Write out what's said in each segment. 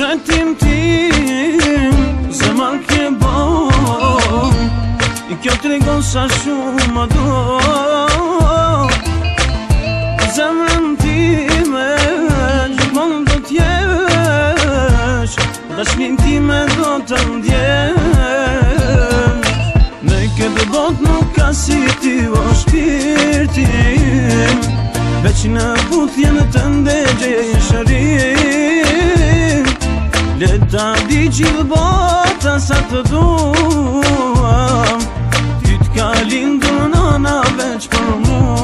Vetim tim, zemër ke bon I kjo tregon sa shumë më do Zemrën time, gjithmonë do t'jesh Dashnin time do të ndjesh Në këtë botë nuk ka si ti o shpirtin Veç në puthjen të ndegje Leta di gjithë bota sa të duam Ty t'ka lindur nana veç për mua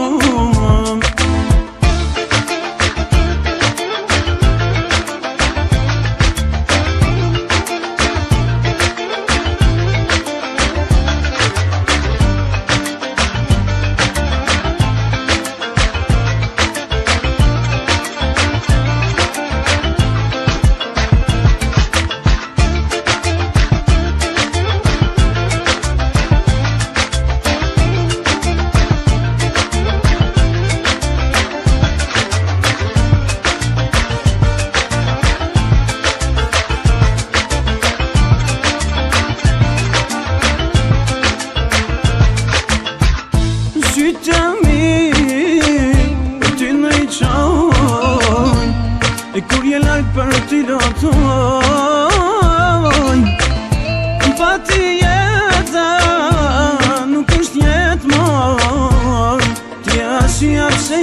Sytë mi, për ty në I qoj E kur je larg për ty lotoj Pa ti jeta nuk është jetë moj Ti asja pse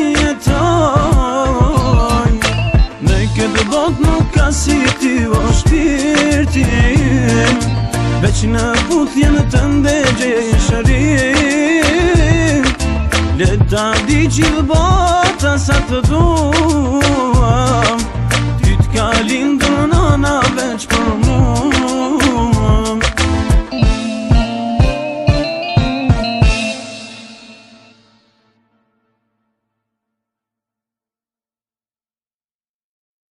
jetoj Në këtë botë nuk ka si ti o shpirtin Veç në puthjen të ndegje shërin Leta di gjithë bota sa të duam